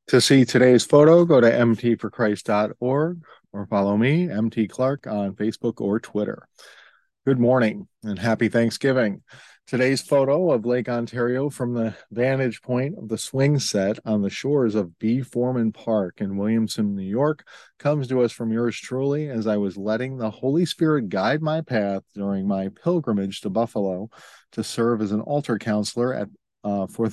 To see today's photo, go to mtforchrist.org or follow me, MT Clark, on Facebook or Twitter. Good morning and happy Thanksgiving. Today's photo of Lake Ontario from the vantage point of the swing set on the shores of B. Foreman Park in Williamson, New York, comes to us from yours truly as I was letting the Holy Spirit guide my path during my pilgrimage to Buffalo to serve as an altar counselor for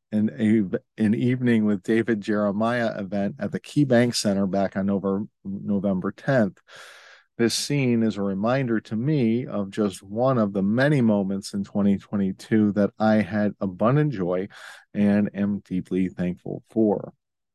an evening with David Jeremiah event at the KeyBank Center back on November 10th. This scene is a reminder to me of just one of the many moments in 2022 that I had abundant joy and am deeply thankful for.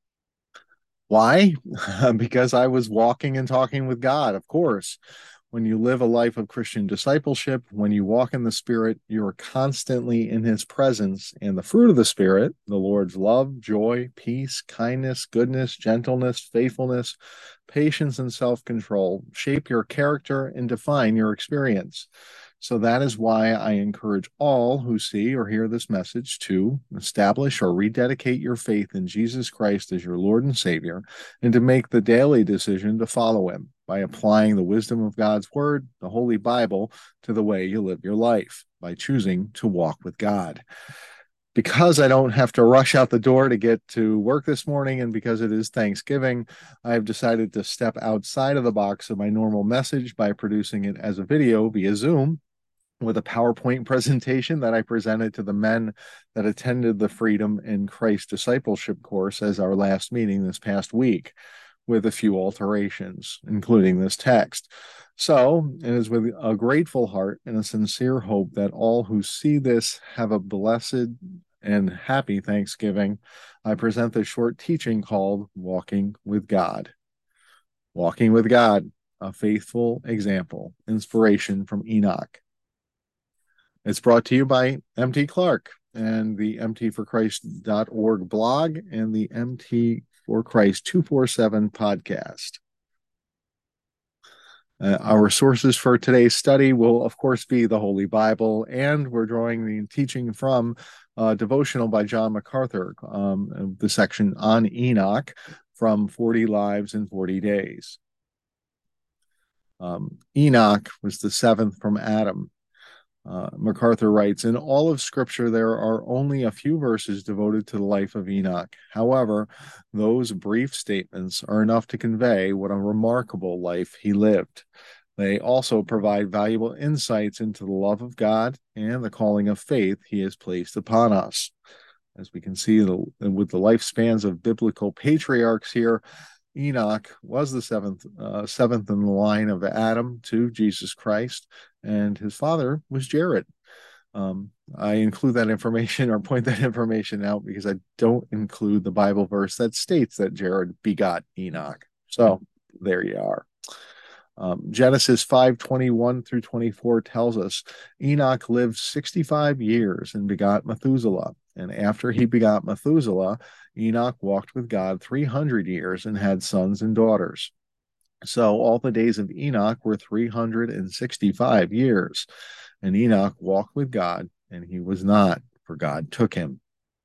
Why? Because I was walking and talking with God, of course. When you live a life of Christian discipleship, when you walk in the Spirit, you are constantly in His presence. And the fruit of the Spirit, the Lord's love, joy, peace, kindness, goodness, gentleness, faithfulness, patience, and self control, shape your character and define your experience. So that is why I encourage all who see or hear this message to establish or rededicate your faith in Jesus Christ as your Lord and Savior, and to make the daily decision to follow Him by applying the wisdom of God's Word, the Holy Bible, to the way you live your life, by choosing to walk with God. Because I don't have to rush out the door to get to work this morning, and because it is Thanksgiving, I've decided to step outside of the box of my normal message by producing it as a video via Zoom with a PowerPoint presentation that I presented to the men that attended the Freedom in Christ discipleship course as our last meeting this past week, with a few alterations, including this text. So it is with a grateful heart and a sincere hope that all who see this have a blessed and happy Thanksgiving. I present this short teaching called Walking with God. Walking with God, a faithful example, inspiration from Enoch. It's brought to you by MT Clark and the mtforchrist.org blog and the MT for Christ 247 podcast. Our sources for today's study will, of course, be the Holy Bible, and we're drawing the teaching from a devotional by John MacArthur, the section on Enoch from 40 Lives in 40 Days. Enoch was the seventh from Adam. MacArthur writes, in all of Scripture, there are only a few verses devoted to the life of Enoch. However, those brief statements are enough to convey what a remarkable life he lived. They also provide valuable insights into the love of God and the calling of faith he has placed upon us. As we can see with the lifespans of biblical patriarchs here, Enoch was the seventh in the line of Adam to Jesus Christ, and his father was Jared. I include that information or point that information out because I don't include the Bible verse that states that Jared begot Enoch. So there you are. Genesis 5:21 through 24 tells us Enoch lived 65 years and begot Methuselah. And after he begot Methuselah, Enoch walked with God 300 years and had sons and daughters. So all the days of Enoch were 365 years. And Enoch walked with God, and he was not, for God took him.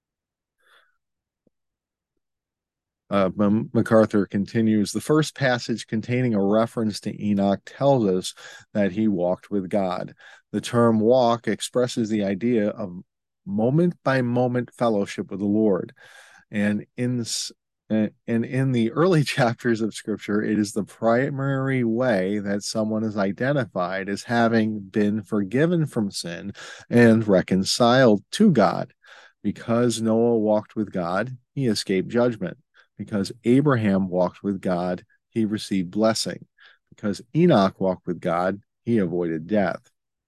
MacArthur continues, the first passage containing a reference to Enoch tells us that he walked with God. The term walk expresses the idea of moment by moment fellowship with the Lord. And in the early chapters of Scripture, it is the primary way that someone is identified as having been forgiven from sin and reconciled to God. Because Noah walked with God, he escaped judgment. Because Abraham walked with God, he received blessing. Because Enoch walked with God, he avoided death.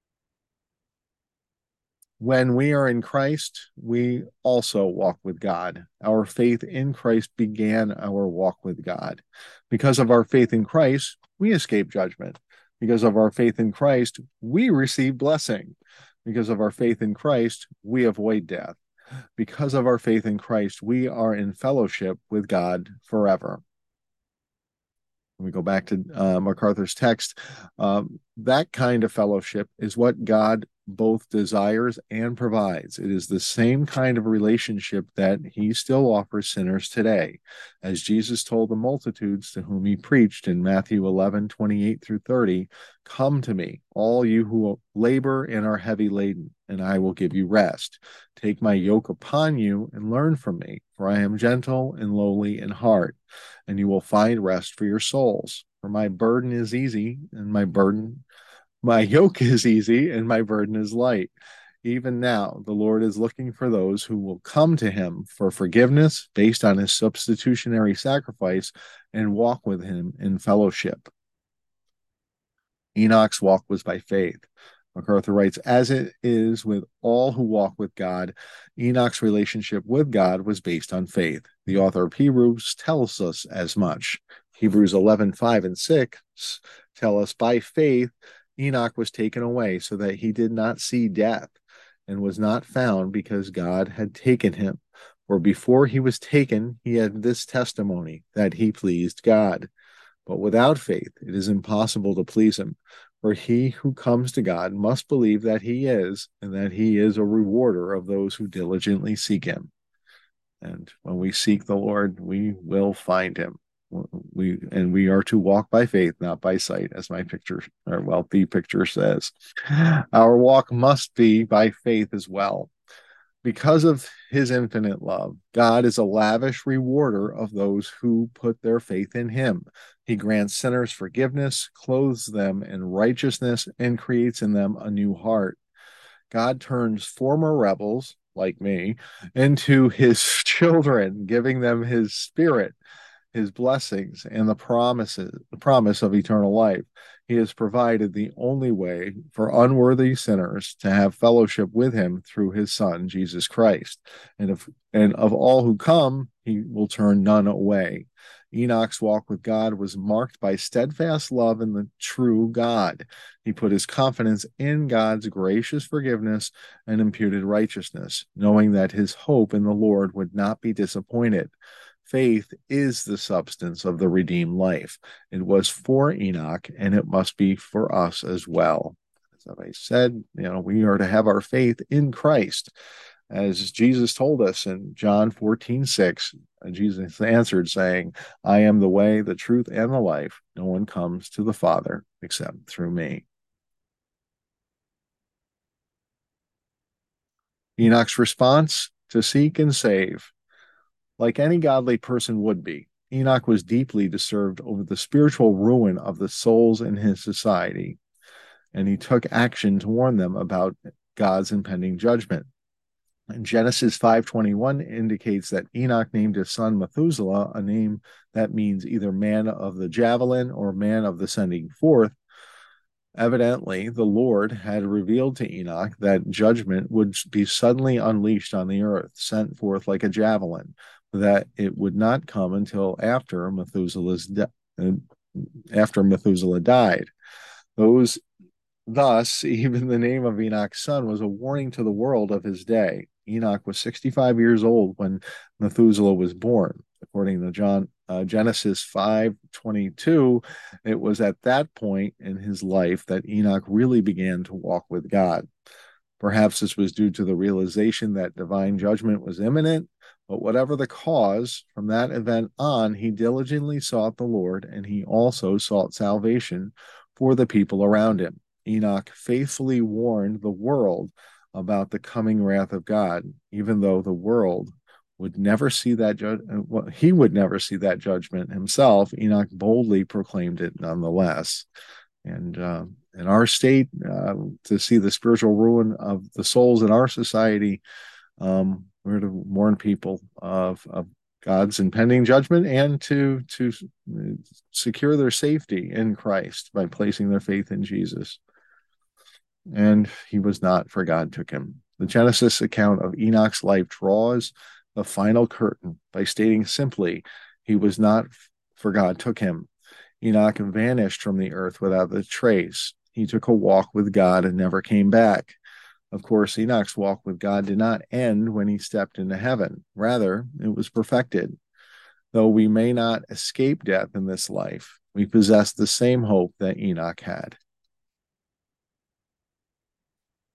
When we are in Christ, we also walk with God. Our faith in Christ began our walk with God. Because of our faith in Christ, we escape judgment. Because of our faith in Christ, we receive blessing. Because of our faith in Christ, we avoid death. Because of our faith in Christ, we are in fellowship with God forever. When we go back to MacArthur's text, that kind of fellowship is what God both desires and provides. It is the same kind of relationship that he still offers sinners today. As Jesus told the multitudes to whom he preached in Matthew 11:28 through 30, "Come to me, all you who labor and are heavy laden, and I will give you rest. Take my yoke upon you and learn from me, for I am gentle and lowly in heart, and you will find rest for your souls. For my burden is easy, and my yoke is easy and my burden is light." Even now, the Lord is looking for those who will come to him for forgiveness based on his substitutionary sacrifice and walk with him in fellowship. Enoch's walk was by faith. MacArthur writes, as it is with all who walk with God, Enoch's relationship with God was based on faith. The author of Hebrews tells us as much. Hebrews 11:5 and 6 tell us, by faith, Enoch was taken away so that he did not see death and was not found because God had taken him. For before he was taken, he had this testimony that he pleased God. But without faith, it is impossible to please him. For he who comes to God must believe that he is, and that he is a rewarder of those who diligently seek him. And when we seek the Lord, we will find him. We are to walk by faith, not by sight, as my picture, or well, the picture says. Our walk must be by faith as well. Because of his infinite love, God is a lavish rewarder of those who put their faith in him. He grants sinners forgiveness, clothes them in righteousness, and creates in them a new heart. God turns former rebels, like me, into his children, giving them his spirit, his blessings, and the promise of eternal life. He has provided the only way for unworthy sinners to have fellowship with him through his Son, Jesus Christ. And of all who come, he will turn none away. Enoch's walk with God was marked by steadfast love in the true God. He put his confidence in God's gracious forgiveness and imputed righteousness, knowing that his hope in the Lord would not be disappointed. Faith is the substance of the redeemed life. It was for Enoch, and it must be for us as well. As I said, we are to have our faith in Christ. As Jesus told us in John 14:6, Jesus answered, saying, "I am the way, the truth, and the life. No one comes to the Father except through me." Enoch's response: to seek and save. Like any godly person would be, Enoch was deeply disturbed over the spiritual ruin of the souls in his society, and he took action to warn them about God's impending judgment. And Genesis 5:21 indicates that Enoch named his son Methuselah, a name that means either man of the javelin or man of the sending forth. Evidently, the Lord had revealed to Enoch that judgment would be suddenly unleashed on the earth, sent forth like a javelin, that it would not come until after Methuselah died. Thus, even the name of Enoch's son was a warning to the world of his day. Enoch was 65 years old when Methuselah was born. According to Genesis 5:22, it was at that point in his life that Enoch really began to walk with God. Perhaps this was due to the realization that divine judgment was imminent, but whatever the cause, from that event on, he diligently sought the Lord, and he also sought salvation for the people around him. Enoch faithfully warned the world about the coming wrath of God, even though the world would never see that he would never see that judgment himself. Enoch boldly proclaimed it nonetheless. And in our state, to see the spiritual ruin of the souls in our society, we're to warn people of God's impending judgment and to secure their safety in Christ by placing their faith in Jesus. And he was not, for God took him. The Genesis account of Enoch's life draws the final curtain by stating simply, he was not, for God took him. Enoch vanished from the earth without a trace. He took a walk with God and never came back. Of course, Enoch's walk with God did not end when he stepped into heaven. Rather, it was perfected. Though we may not escape death in this life, we possess the same hope that Enoch had.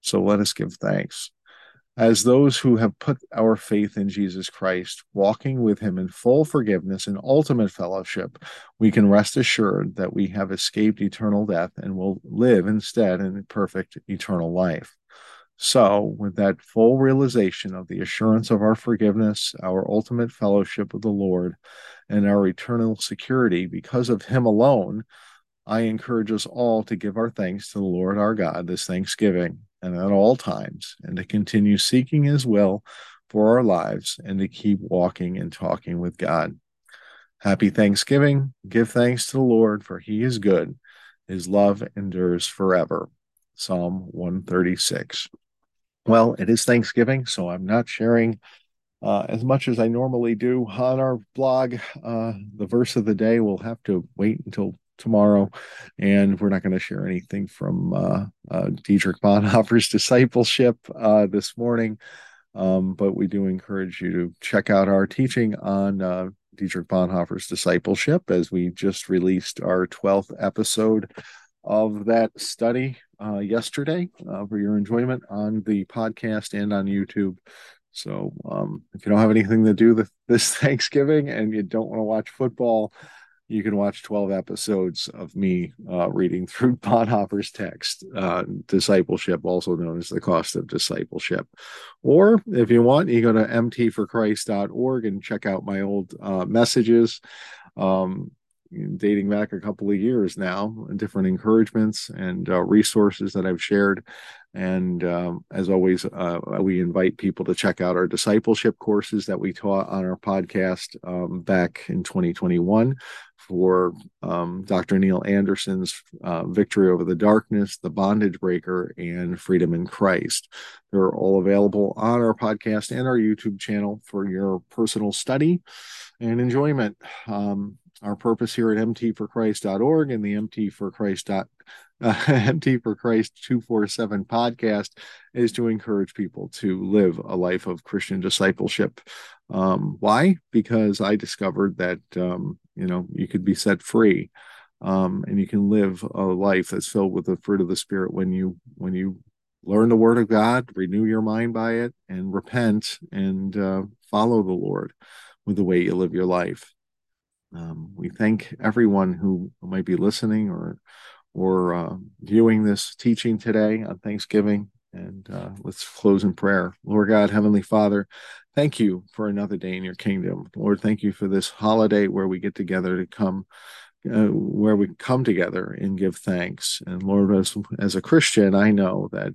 So let us give thanks. As those who have put our faith in Jesus Christ, walking with him in full forgiveness and ultimate fellowship, we can rest assured that we have escaped eternal death and will live instead in perfect eternal life. So, with that full realization of the assurance of our forgiveness, our ultimate fellowship with the Lord, and our eternal security because of him alone, I encourage us all to give our thanks to the Lord our God this Thanksgiving and at all times, and to continue seeking his will for our lives and to keep walking and talking with God. Happy Thanksgiving. Give thanks to the Lord, for he is good. His love endures forever. Psalm 136. Well, it is Thanksgiving, so I'm not sharing as much as I normally do on our blog. The verse of the day will have to wait until tomorrow, and we're not going to share anything from Dietrich Bonhoeffer's discipleship this morning. But we do encourage you to check out our teaching on Dietrich Bonhoeffer's discipleship, as we just released our 12th episode of that study yesterday for your enjoyment on the podcast and on YouTube. So if you don't have anything to do this Thanksgiving and you don't want to watch football, you can watch 12 episodes of me reading through Bonhoeffer's text, Discipleship, also known as The Cost of Discipleship. Or if you want, you go to mtforchrist.org and check out my old messages. Dating back a couple of years now, different encouragements and resources that I've shared. And as always, we invite people to check out our discipleship courses that we taught on our podcast back in 2021 for Dr. Neil Anderson's Victory Over the Darkness, The Bondage Breaker, and Freedom in Christ. They're all available on our podcast and our YouTube channel for your personal study and enjoyment. Our purpose here at mtforchrist.org and the MT for Christ 247 podcast is to encourage people to live a life of Christian discipleship. Why? Because I discovered that you could be set free, and you can live a life that's filled with the fruit of the Spirit when you learn the Word of God, renew your mind by it, and repent and follow the Lord with the way you live your life. We thank everyone who might be listening or viewing this teaching today on Thanksgiving. And let's close in prayer. Lord God, Heavenly Father, thank you for another day in your kingdom. Lord, thank you for this holiday where we get together to come, where we come together and give thanks. And Lord, as a Christian, I know that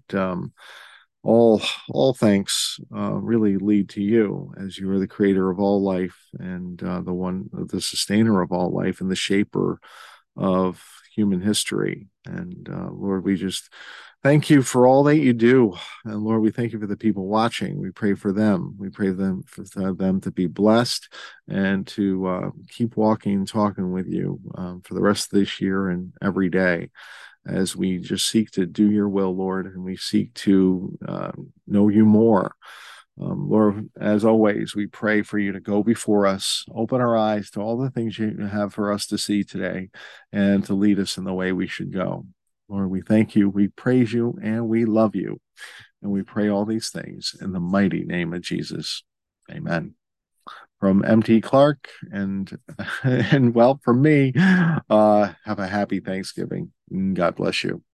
all thanks really lead to you, as you are the creator of all life and the sustainer of all life and the shaper of human history. And Lord, we just thank you for all that you do. And Lord, we thank you for the people watching. We pray for them. We pray for them to be blessed and to keep walking and talking with you for the rest of this year and every day, as we just seek to do your will, Lord, and we seek to know you more. Lord, as always, we pray for you to go before us, open our eyes to all the things you have for us to see today, and to lead us in the way we should go. Lord, we thank you, we praise you, and we love you. And we pray all these things in the mighty name of Jesus. Amen. From MT Clark and well, from me, have a happy Thanksgiving. God bless you.